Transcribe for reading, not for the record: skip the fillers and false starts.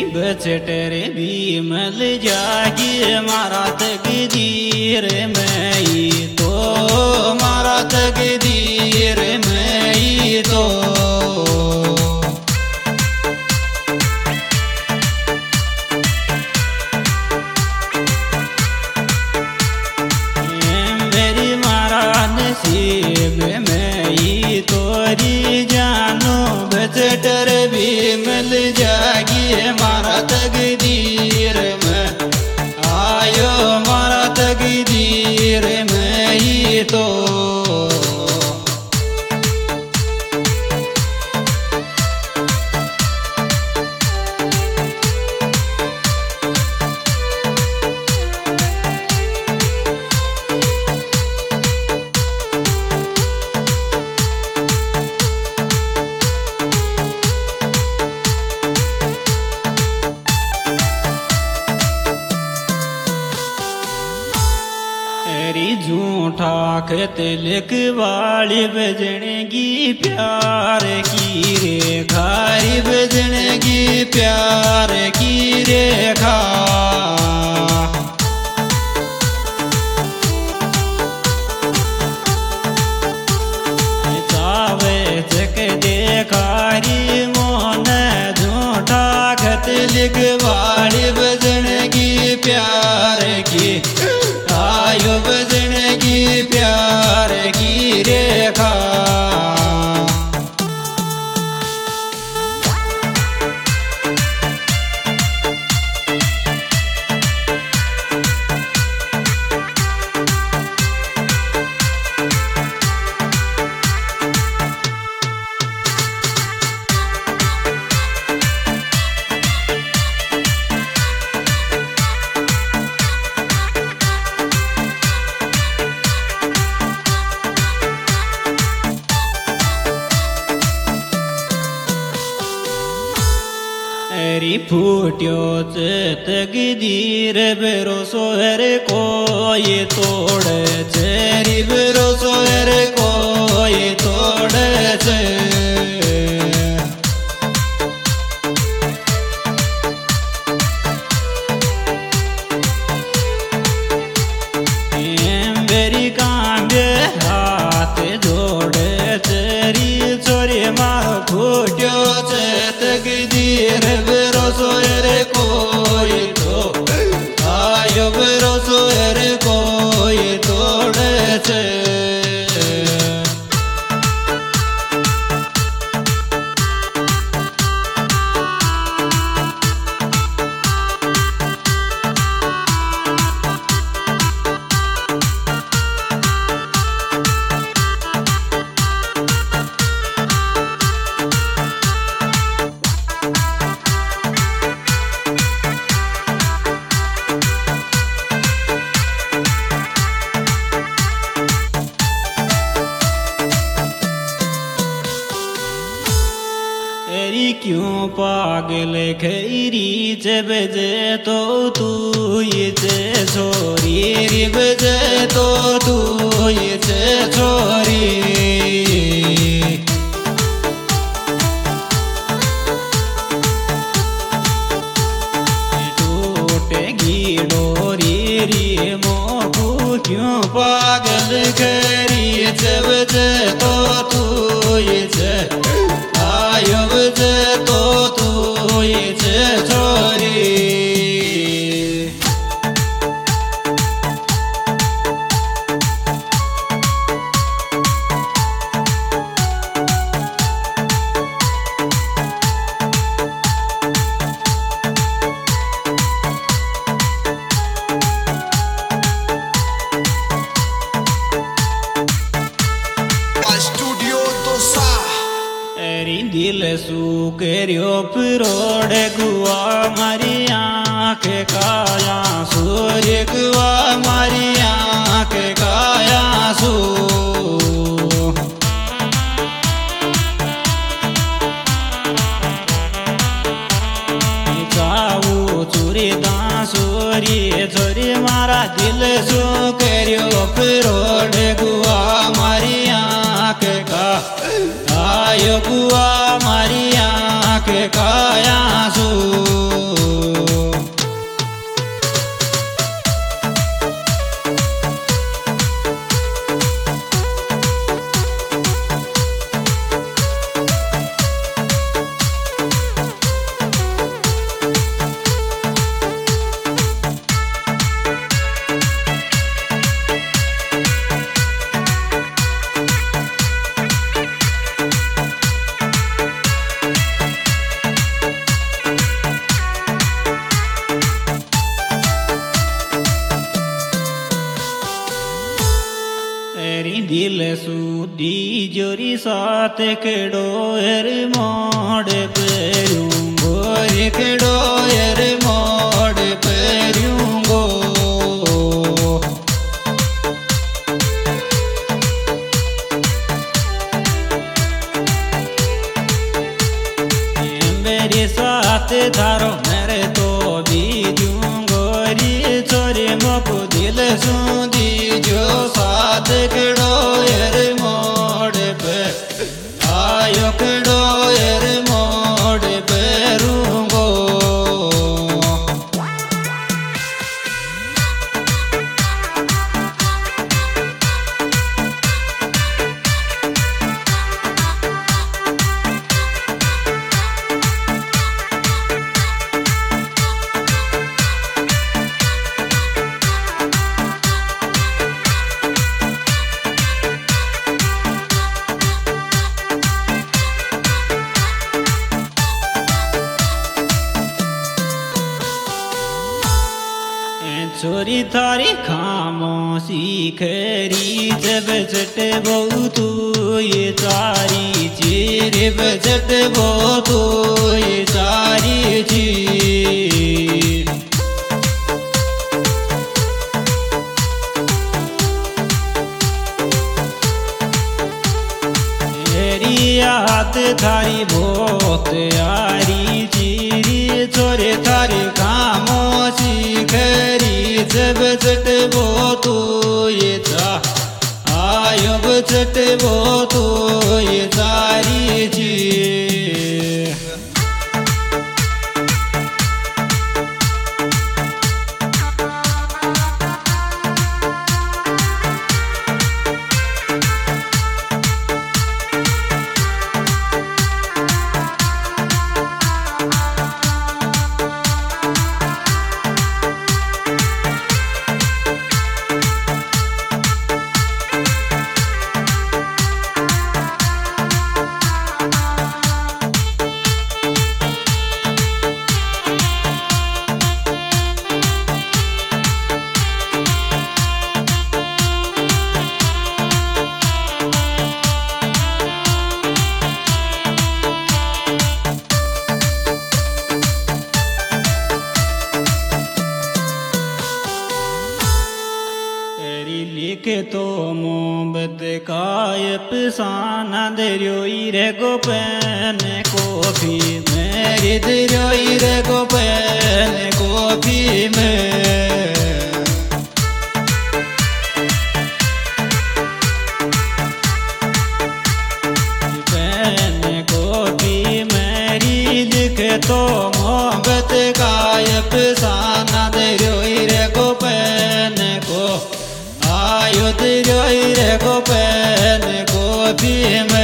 बचटरे भीमल जागी मारा तकदीर में तो मारा तकदीर में तो मेरी मारा नसीब में तोरी जानो बचटर भीमल जागी मारा तकदीर में आयो मारा तकदीर में तो झूठा खत लिखवाली बजनेगी प्यार की रेखा बजनेगी प्यार की रेखा चावे चक देखारी मोहन झूठा खत लिखवाली बजनेगी प्यार की आयो बजनेगी प्यार की रेखा फूट्यो तकदीर भरोसो हर कोई तोड़े चेरी भरोसो हर कोई तोड़े छे मेरी कांबे हाथ जोड़े तेरी चोरी मारो फूट्यो तकदीर भरोसो रे कोई तो आयो भरोसो रे कोई तोड़े छे क्यों पागल खैरी जब जे तो तू ये जे छोरी बजे तो तू ये जे छोरी टूटेगी डोरी री मोकू क्यों पागल खैरी जब जे तो तू ये जे आयो बजे तो तू ये जे छोरी दिल सुकरियो पिरोड़ गुआ मारी आँख काया सूर्य गुआ मारी आँख काया सू जाऊ चूरी दासूरी चोरी मारा दिल सुकरियो पिरोड़ गुआ मारी आँख का आयो गुआ मारी आँख काया सू साथ केड़ो एर मोड़ पेरूंगो रे केड़ो एर मोड़ पेरूंगो मेरे साथ धारो मेरे तो भी दूंगो रे छोरे मको दिल सुधी जो साथ केड़ो एर मोड़ पे आयो केड़ो एर मोड़ पेरूंगो छोरी थारी खामोशी खरी जब चट बहु तू ये सारी चीर बचट बहु तू ये सारी चीर मेरी याद थारी बहुत यारी चीरी छोरे थारी खामोशी खरी जब चट बो तो ये था आयो चट बो तो ये सारी चीज लिखे तो मोहब्बत कायप साना दरियोई रे गोपन कॉफी मेरी दरियोई रे गोपन कॉफी में तो मोहब्बत कायप साना दरियोई रे गोपन को आयो दरियोई रे गोपन को भी